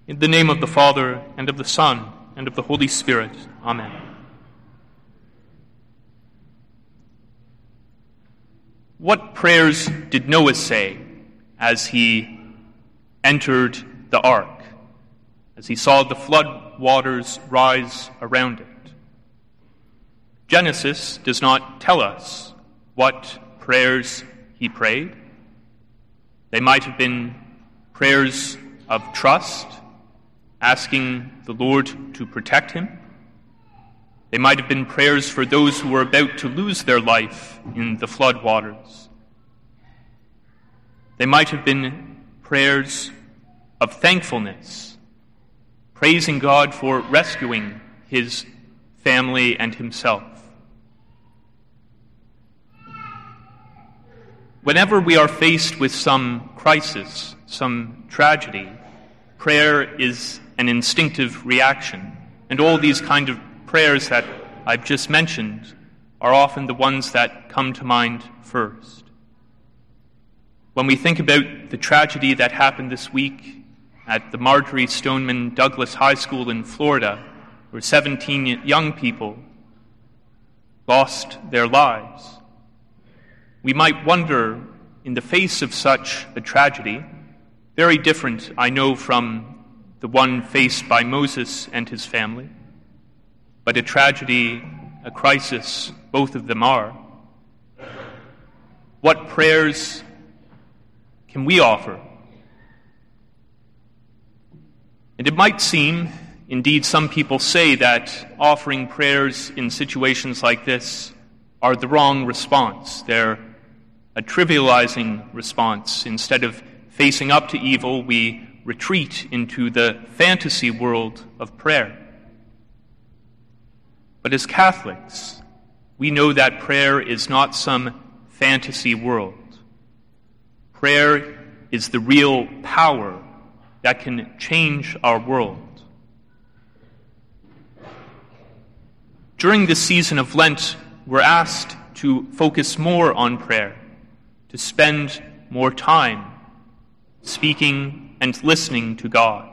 In the name of the Father, and of the Son, and of the Holy Spirit. Amen. What prayers did Noah say as he entered the ark, as he saw the flood waters rise around it? Genesis does not tell us what prayers he prayed. They might have been prayers of trust, asking the Lord to protect him. They might have been prayers for those who were about to lose their life in the flood waters. They might have been prayers of thankfulness, praising God for rescuing his family and himself. Whenever we are faced with some crisis, some tragedy, prayer is an instinctive reaction. And all these kind of prayers that I've just mentioned are often the ones that come to mind first. When we think about the tragedy that happened this week at the Marjory Stoneman Douglas High School in Florida, where 17 young people lost their lives, we might wonder, in the face of such a tragedy, very different, I know, from the one faced by Moses and his family, but a tragedy, a crisis, both of them are. What prayers can we offer? And it might seem, indeed some people say, that offering prayers in situations like this are the wrong response. They're a trivializing response. Instead of facing up to evil, we retreat into the fantasy world of prayer. But as Catholics, we know that prayer is not some fantasy world. Prayer is the real power that can change our world. During this season of Lent, we're asked to focus more on prayer, to spend more time speaking and listening to God.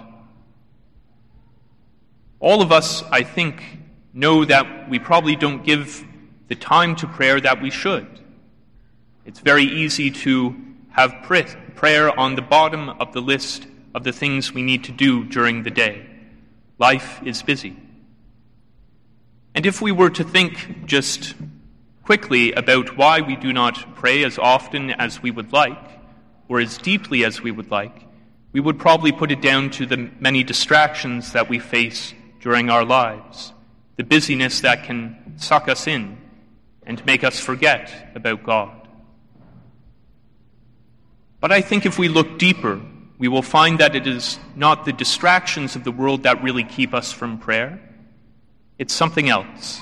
All of us, I think, know that we probably don't give the time to prayer that we should. It's very easy to have prayer on the bottom of the list of the things we need to do during the day. Life is busy. And if we were to think just quickly about why we do not pray as often as we would like, or as deeply as we would like, we would probably put it down to the many distractions that we face during our lives, the busyness that can suck us in and make us forget about God. But I think if we look deeper, we will find that it is not the distractions of the world that really keep us from prayer. It's something else.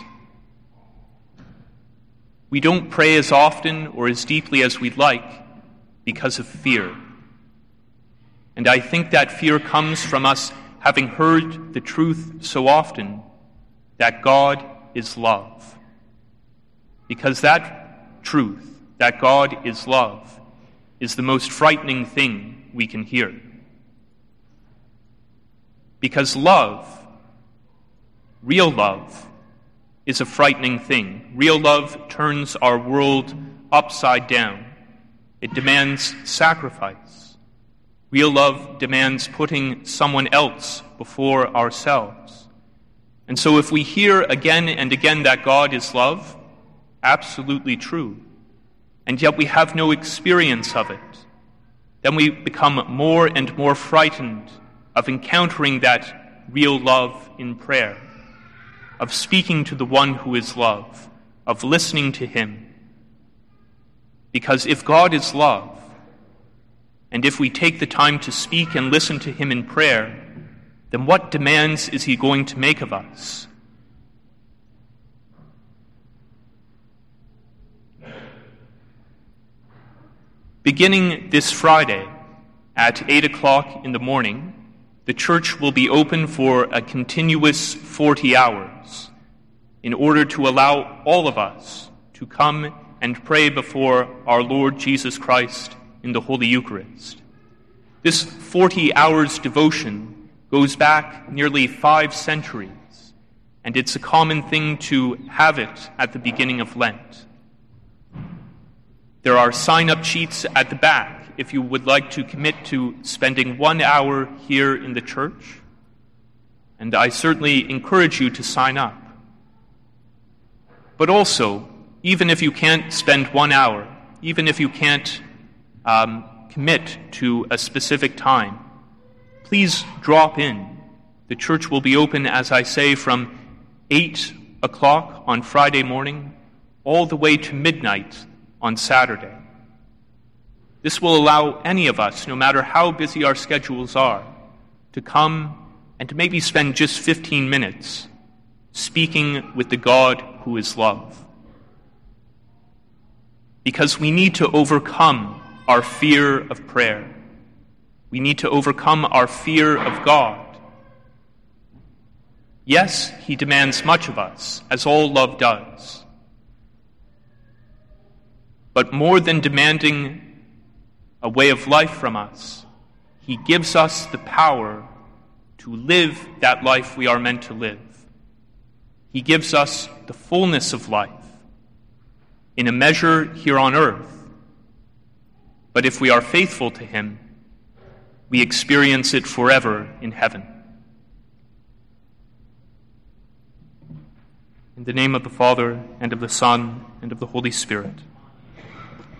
We don't pray as often or as deeply as we'd like because of fear. And I think that fear comes from us having heard the truth so often that God is love. Because that truth, that God is love, is the most frightening thing we can hear. Because love, real love, is a frightening thing. Real love turns our world upside down. It demands sacrifice. Real love demands putting someone else before ourselves. And so if we hear again and again that God is love, absolutely true, and yet we have no experience of it, then we become more and more frightened of encountering that real love in prayer, of speaking to the one who is love, of listening to him. Because if God is love, and if we take the time to speak and listen to him in prayer, then what demands is he going to make of us? Beginning this Friday at 8 o'clock in the morning, the church will be open for a continuous 40 hours in order to allow all of us to come and pray before our Lord Jesus Christ in the Holy Eucharist. This 40 hours devotion goes back nearly 5 centuries, and it's a common thing to have it at the beginning of Lent. There are sign-up sheets at the back if you would like to commit to spending 1 hour here in the church, and I certainly encourage you to sign up. But also, even if you can't spend 1 hour, even if you can't commit to a specific time, please drop in. The church will be open, as I say, from 8 o'clock on Friday morning all the way to midnight on Saturday. This will allow any of us, no matter how busy our schedules are, to come and to maybe spend just 15 minutes speaking with the God who is love. Because we need to overcome our fear of prayer. We need to overcome our fear of God. Yes, He demands much of us, as all love does. But more than demanding a way of life from us, He gives us the power to live that life we are meant to live. He gives us the fullness of life in a measure here on earth. But if we are faithful to Him, we experience it forever in heaven. In the name of the Father, and of the Son, and of the Holy Spirit.